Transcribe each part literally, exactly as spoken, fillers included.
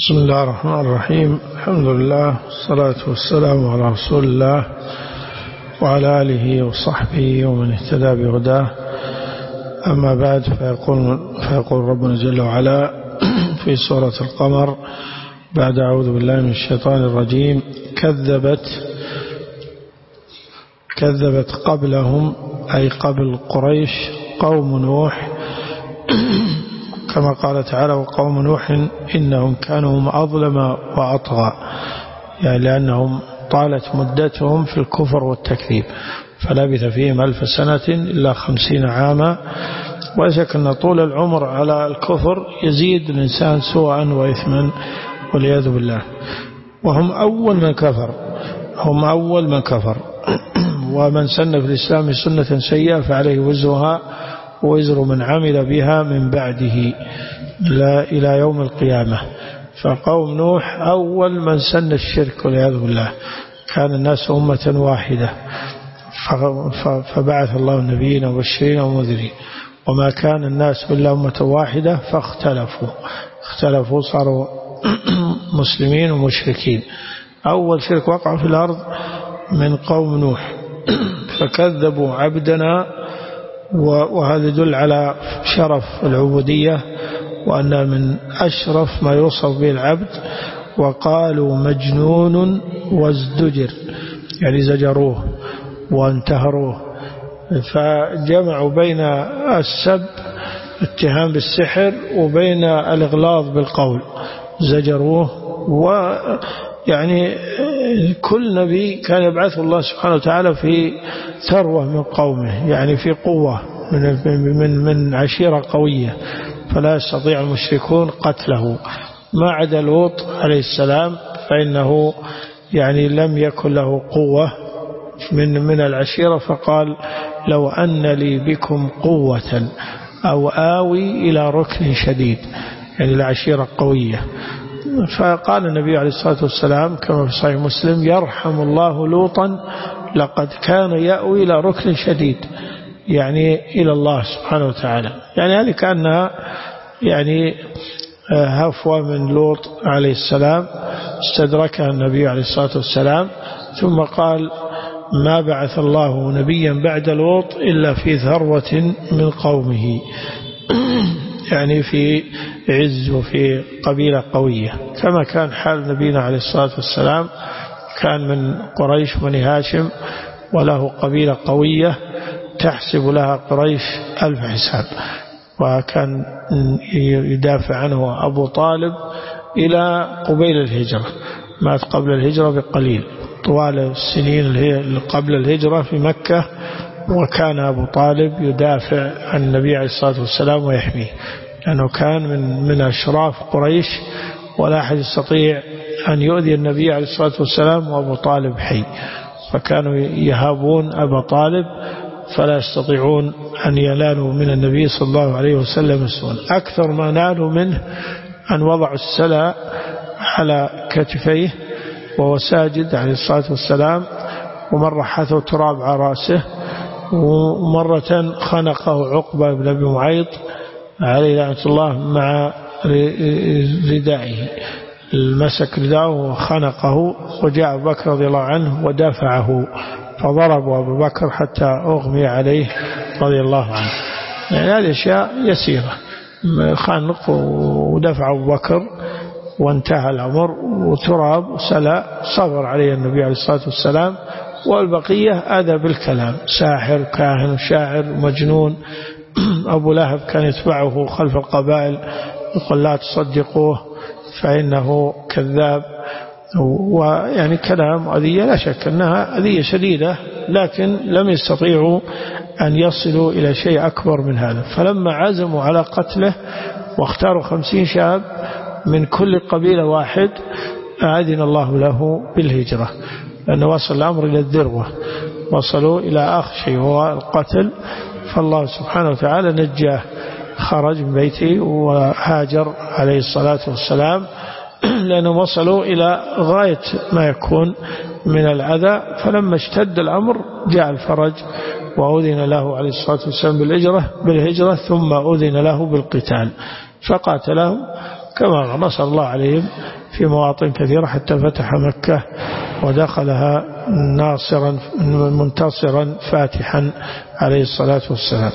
بسم الله الرحمن الرحيم. الحمد لله والصلاة والسلام على رسول الله وعلى آله وصحبه ومن اهتدى بهداه. أما بعد، فيقول, فيقول ربنا جل وعلا في سورة القمر بعد أعوذ بالله من الشيطان الرجيم: كذبت كذبت قبلهم أي قبل قريش قوم نوح، كما قال تعالى: وقوم نوح إنهم كانوا هم أظلم وأطغى، يعني لأنهم طالت مدتهم في الكفر والتكذيب، فلبث فيهم ألف سنة إلا خمسين عاما. وشك أن طول العمر على الكفر يزيد الإنسان سوءا وإثما والعياذ بالله. وهم أول من كفر هم أول من كفر ومن سن في الإسلام سنة سيئة فعليه وزرها ووزر من عمل بها من بعده لا إلى يوم القيامة. فقوم نوح أول من سن الشرك والعياذ بالله. كان الناس أمة واحدة، فبعث الله النبيين مبشرين ومنذرين، وما كان الناس إلا أمة واحدة فاختلفوا اختلفوا صاروا مسلمين ومشركين. أول شرك وقع في الأرض من قوم نوح، فكذبوا عبدنا، وهذا يدل على شرف العبودية وأن من أشرف ما يوصف به العبد. وقالوا مجنون وازدجر، يعني زجروه وانتهروه، فجمعوا بين السب اتهام بالسحر وبين الإغلاظ بالقول، زجروه. ويعني كل نبي كان يبعث الله سبحانه وتعالى في ثروة من قومه، يعني في قوة من, من, من عشيرة قوية، فلا يستطيع المشركون قتله. ما عدا لوط عليه السلام فإنه يعني لم يكن له قوة من, من العشيرة، فقال: لو أن لي بكم قوة أو آوي إلى ركن شديد، يعني العشيرة قوية. فقال النبي عليه الصلاة والسلام كما في صحيح مسلم: يرحم الله لوطا لقد كان يأوي إلى ركن شديد، يعني إلى الله سبحانه وتعالى. يعني هذه كأنها يعني هفوة من لوط عليه السلام استدركها النبي عليه الصلاة والسلام، ثم قال: ما بعث الله نبيا بعد لوط إلا في ثروة من قومه، يعني في عز وفي قبيلة قوية، كما كان حال نبينا عليه الصلاة والسلام. كان من قريش بني هاشم، وله قبيلة قوية تحسب لها قريش ألف حساب، وكان يدافع عنه أبو طالب إلى قبيل الهجرة، مات قبل الهجرة بقليل، طوال السنين قبل الهجرة في مكة، وكان أبو طالب يدافع عن النبي عليه الصلاة والسلام ويحميه، لأنه كان من من أشراف قريش، ولا أحد يستطيع أن يؤذي النبي عليه الصلاة والسلام وأبو طالب حي، فكانوا يهابون أبا طالب فلا يستطيعون أن ينالوا من النبي صلى الله عليه وسلم سوءا. أكثر ما نالوا منه أن وضعوا السلى على كتفيه وهو ساجد عليه الصلاة والسلام، ومرة حثوا تراب على رأسه، ومرة خنقه عقبة بن أبي معيط عليه لعنة الله مع ردائه، المسك رداءه وخنقه، وجاء أبو بكر رضي الله عنه ودافعه، فضربوا أبو بكر حتى أغمي عليه رضي الله عنه. يعني هذه أشياء يسيرة، خانق ودفع أبو بكر وانتهى الأمر، وتراب وسلا صبر عليه النبي عليه الصلاة والسلام، والبقية أذى بالكلام، ساحر كاهن وشاعر ومجنون. أبو لهب كان يتبعه خلف القبائل يقول: لا تصدقوه فإنه كذاب. ويعني كلام أذية، لا شك أنها أذية شديدة، لكن لم يستطيعوا أن يصلوا إلى شيء أكبر من هذا. فلما عزموا على قتله واختاروا خمسين شاب من كل قبيلة واحد، أذن الله له بالهجرة، لأنه وصل الأمر إلى الذروة، وصلوا إلى آخر شيء هو القتل. فالله سبحانه وتعالى نجاه، خرج من بيته وهاجر عليه الصلاة والسلام، لأنهم وصلوا إلى غاية ما يكون من الأذى. فلما اشتد الأمر جاء الفرج، وأذن له عليه الصلاة والسلام بالهجرة بالهجرة ثم أذن له بالقتال، فقاتلهم كما نصر الله عليهم في مواطن كثيرة حتى فتح مكة ودخلها ناصرا منتصرا فاتحا عليه الصلاة والسلام.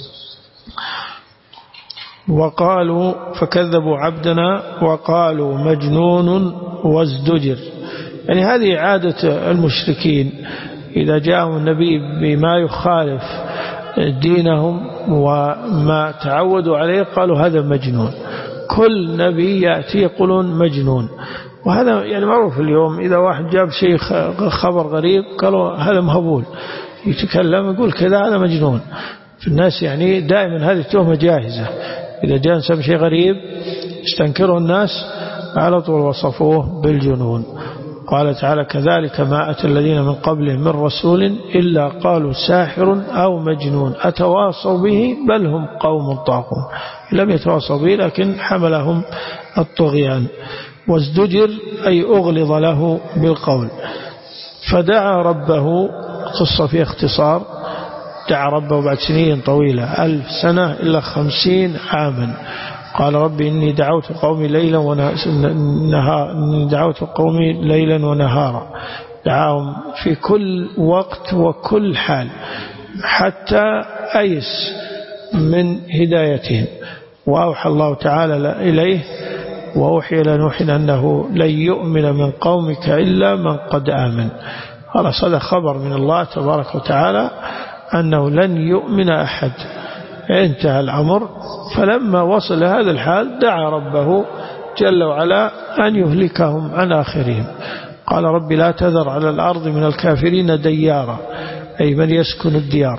وقالوا فكذبوا عبدنا وقالوا مجنون وازدجر. يعني هذه عادة المشركين إذا جاءهم النبي بما يخالف دينهم وما تعودوا عليه قالوا هذا مجنون. كل نبي يأتي يقولون مجنون، وهذا يعني معروف اليوم. إذا واحد جاب شيء خبر غريب قالوا هذا مهبول، يتكلم يقول كذا هذا مجنون. في الناس يعني دائما هذه التهمة جاهزة. إذا جاء نسمع شيء غريب استنكره الناس على طول وصفوه بالجنون. قال تعالى كذلك ما أتى الذين من قبلهم من رسول إلا قالوا ساحر أو مجنون أتواصوا به بل هم قوم طاغون. لم يتواصوا به لكن حملهم الطغيان. وازدجر أي أغلظ له بالقول. فدعا ربه، قصة في اختصار، دعا ربه بعد سنين طويلة ألف سنة إلا خمسين عاما. قال ربي إني دعوت قومي ليلا ونهارا إني دعوت قومي ليلا ونهارا. دعاهم في كل وقت وكل حال حتى أيس من هدايتهم. وأوحى الله تعالى إليه وأوحي إلى نوح أنه لن يؤمن من قومك إلا من قد آمن. خلاص هذا خبر من الله تبارك وتعالى أنه لن يؤمن أحد. انتهى الأمر. فلما وصل هذا الحال دعا ربه جل وعلا أن يهلكهم عن آخرهم. قال رب لا تذر على الأرض من الكافرين ديارا، أي من يسكن الديار.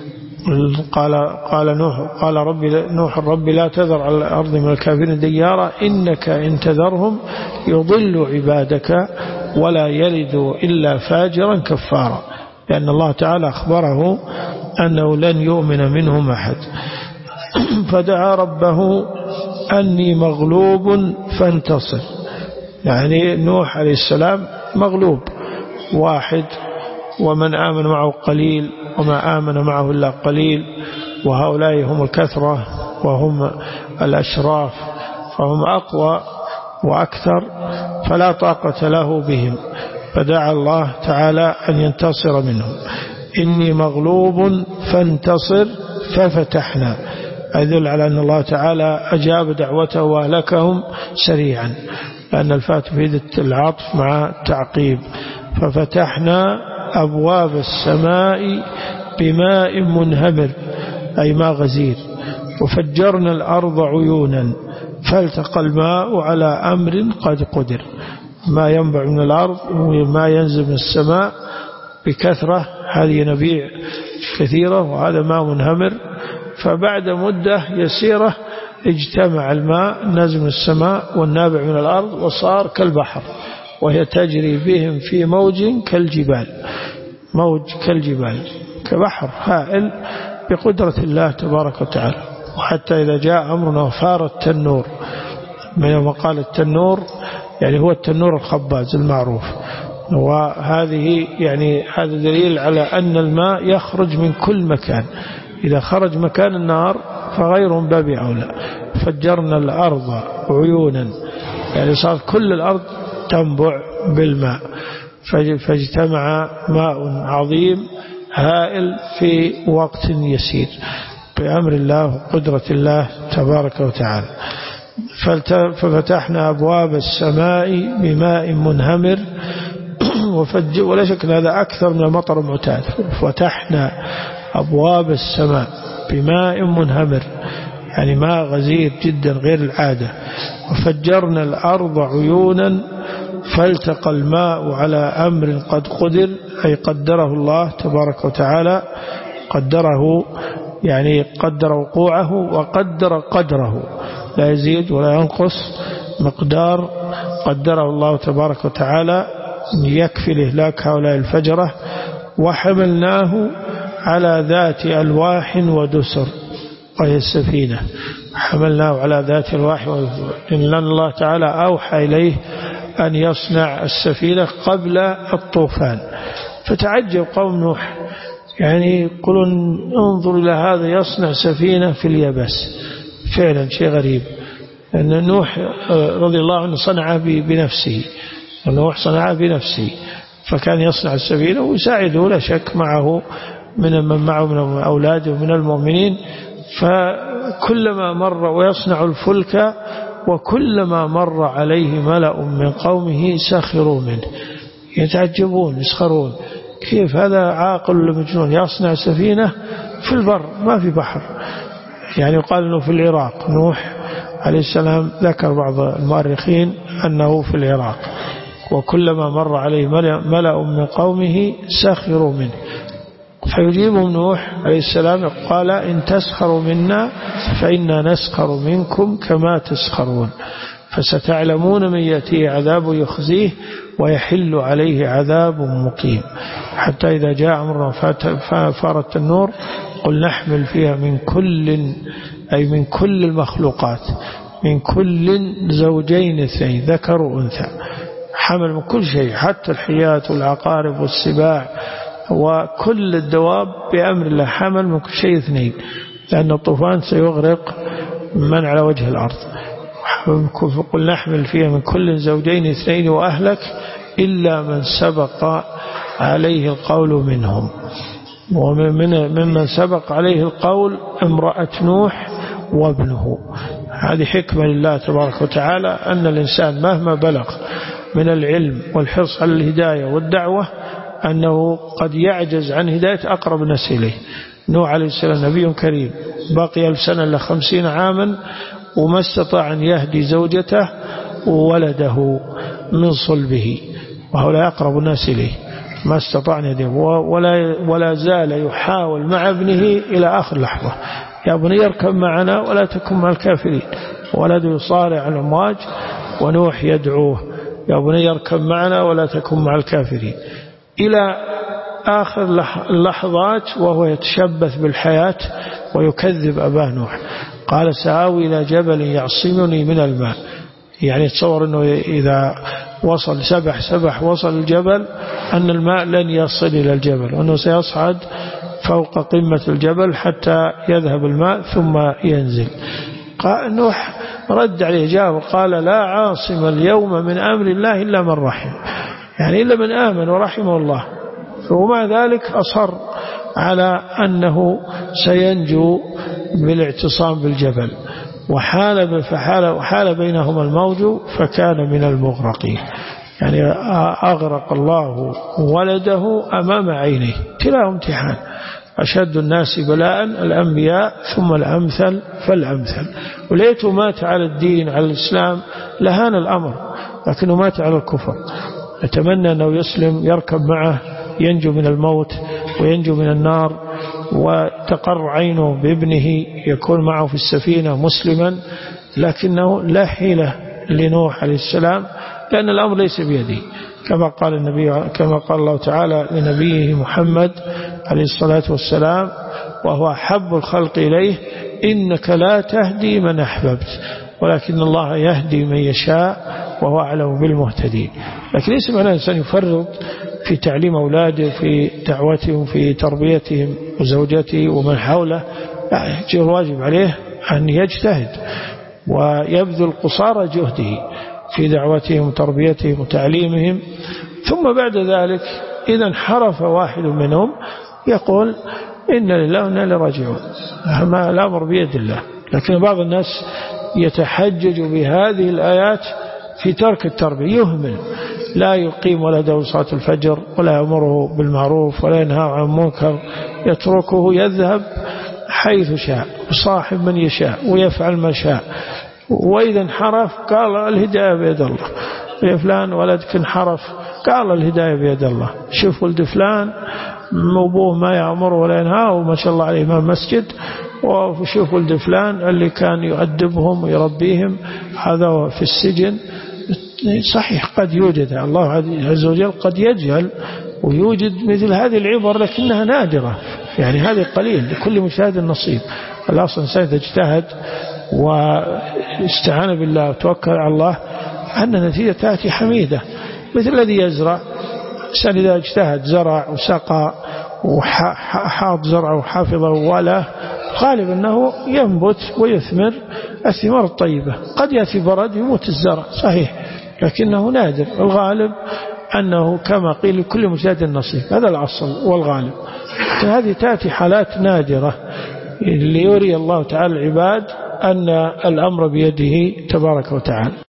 قال قال نوح قال رب نوح رب لا تذر على الأرض من الكافرين ديارا إنك إن تذرهم يضل عبادك ولا يلد إلا فاجرا كفارا. لأن الله تعالى أخبره أنه لن يؤمن منهم أحد. فدعا ربه أني مغلوب فانتصر. يعني نوح عليه السلام مغلوب واحد ومن آمن معه قليل وما آمن معه إلا قليل، وهؤلاء هم الكثرة وهم الأشراف فهم أقوى وأكثر، فلا طاقة له بهم. فدعا الله تعالى أن ينتصر منهم. إني مغلوب فانتصر ففتحنا، أدل على أن الله تعالى أجاب دعوته وأهلكهم سريعا، لأن الفات في العطف مع التعقيب. ففتحنا أبواب السماء بماء منهمر أي ماء غزير، وفجرنا الأرض عيونا فالتقى الماء على أمر قد قدر. ما ينبع من الأرض وما ينزل من السماء بكثرة، هذه ينابيع كثيرة وهذا ماء منهمر. فبعد مدة يسيرة اجتمع الماء نازل من السماء والنابع من الأرض وصار كالبحر، وهي تجري بهم في موج كالجبال، موج كالجبال كبحر هائل بقدرة الله تبارك وتعالى. وحتى إذا جاء أمرنا وفار التنور، من يوم قال التنور يعني هو التنور الخباز المعروف. وهذه يعني هذا دليل على أن الماء يخرج من كل مكان، إذا خرج مكان النار فغير من باب أولى. فجرنا الأرض عيونا يعني صار كل الأرض تنبع بالماء، فاجتمع ماء عظيم هائل في وقت يسير بأمر الله وقدرة الله تبارك وتعالى. ففتحنا أبواب السماء بماء منهمر وفج ولا شك هذا أكثر من المطر المعتاد. فتحنا أبواب السماء بماء منهمر يعني ماء غزير جدا غير العادة. وفجرنا الأرض عيونا فالتقى الماء على أمر قد قدر أي قدره الله تبارك وتعالى، قدره يعني قدر وقوعه وقدر قدره، لا يزيد ولا ينقص مقدار قدره الله تبارك وتعالى يكفي لإهلاك هؤلاء الفجرة. وحملناه على ذات ألواح ودسر وهي السفينة، حملناه على ذات ألواح ودسر، إن الله تعالى أوحى إليه أن يصنع السفينة قبل الطوفان. فتعجب قوم نوح، يعني يقولون انظر إلى هذا يصنع سفينة في اليابس، فعلا شيء غريب. أن نوح رضي الله عنه صنع بنفسه، نوح صنع بنفسه، فكان يصنع السفينة ويساعده لا شك معه من من معه من أولاده ومن المؤمنين. فكلما مر ويصنع الفلك وكلما مر عليه ملأ من قومه سخروا منه، يتعجبون يسخرون، كيف هذا عاقل ولا مجنون يصنع سفينة في البر ما في بحر. يعني يقال أنه في العراق، نوح عليه السلام ذكر بعض المؤرخين أنه في العراق، وكلما مر عليه ملأ من قومه سخروا منه. فيجيبهم نوح عليه السلام قال إن تسخروا منا فإنا نسخر منكم كما تسخرون، فستعلمون من يأتيه عذاب يخزيه ويحل عليه عذاب مقيم. حتى إذا جاء أمرنا فارت النور قل نحمل فيها من كل، أي من كل المخلوقات، من كل زوجين اثنين ذكر وأنثى، حمل من كل شيء حتى الحيات والعقارب والسباع وكل الدواب بأمر الله، حمل من كل شيء اثنين، لأن الطوفان سيغرق من على وجه الأرض. قل نحمل فيها من كل زوجين اثنين وأهلك إلا من سبق عليه القول منهم. وممن سبق عليه القول امرأة نوح وابنه. هذه حكمة لله تبارك وتعالى أن الإنسان مهما بلغ من العلم والحرص على الهداية والدعوة أنه قد يعجز عن هداية أقرب الناس إليه. نوح عليه السلام نبي كريم بقي ألف سنة إلى خمسين عاما وما استطاع أن يهدي زوجته وولده من صلبه، وهؤلاء أقرب الناس إليه، ما استطاع أن يهديه، ولا, ولا زال يحاول مع ابنه إلى آخر لحظة، يا ابني يركب معنا ولا تكن مع الكافرين. ولده يصارع الأمواج ونوح يدعوه يا بني يركب معنا ولا تكن مع الكافرين، إلى آخر اللحظات وهو يتشبث بالحياة ويكذب أباه نوح. قال سآوي إلى جبل يعصمني من الماء، يعني تصور أنه إذا وصل سبح سبح وصل الجبل أن الماء لن يصل إلى الجبل، وأنه سيصعد فوق قمة الجبل حتى يذهب الماء ثم ينزل. قال نوح رد عليه جاء وقال لا عاصم اليوم من أمر الله إلا من رحم، يعني إلا من آمن ورحمه الله. ومع ذلك أصر على أنه سينجو بالاعتصام بالجبل، وحال فحال وحال بينهما الموج فكان من المغرقين، يعني أغرق الله ولده أمام عينيه. كلا امتحان، أشد الناس بلاء الأنبياء ثم الأمثل فالأمثل. وليته مات على الدين على الإسلام لهان الأمر، لكنه مات على الكفر. أتمنى أنه يسلم يركب معه ينجو من الموت وينجو من النار، وتقر عينه بابنه يكون معه في السفينة مسلما. لكنه لا حيلة لنوح عليه السلام، لأن الأمر ليس بيده، كما قال النبي كما قال الله تعالى لنبيه محمد عليه الصلاة والسلام وهو أحب الخلق إليه إنك لا تهدي من أحببت ولكن الله يهدي من يشاء وهو أعلم بالمهتدين. لكن ليس معنى الإنسان يفرط في تعليم أولاده في دعوتهم في تربيتهم وزوجته ومن حوله، لا، الواجب عليه أن يجتهد ويبذل قصارى جهده في دعوتهم وتربيتهم وتعليمهم. ثم بعد ذلك إذا انحرف واحد منهم يقول إن لله وإنا إليه راجعون، ما الأمر بيد الله. لكن بعض الناس يتحجج بهذه الآيات في ترك التربية، يهمل، لا يقيم ولده صلاة الفجر ولا يأمره بالمعروف ولا ينهى عن المنكر، يتركه يذهب حيث شاء وصاحب من يشاء ويفعل ما شاء. وإذا انحرف قال الهداية بيد الله، يا فلان ولدك انحرف قال الهداية بيد الله. شوف ولد فلان أبوه ما يأمر ولا ينهى وما شاء الله عليه إمام مسجد، وشوف ولد فلان اللي كان يؤدبهم ويربيهم هذا في السجن. صحيح قد يوجد، الله عز وجل قد يجعل ويوجد مثل هذه العبر لكنها نادرة، يعني هذه قليل، لكل مجتهد نصيب. الأصل الإنسان إذا اجتهد واستعان بالله وتوكل على الله أن النتيجة تأتي حميدة. مثل الذي يزرع، الإنسان إذا اجتهد زرع وسقى وحاط زرعه وحافظه ولا غالب أنه ينبت ويثمر الثمار الطيبة. قد يأتي برد يموت الزرع صحيح، لكنه نادر. الغالب أنه كما قيل لكل مجتهد نصيب، هذا الأصل والغالب. هذه تأتي حالات نادرة ليري الله تعالى العباد أن الأمر بيده تبارك وتعالى.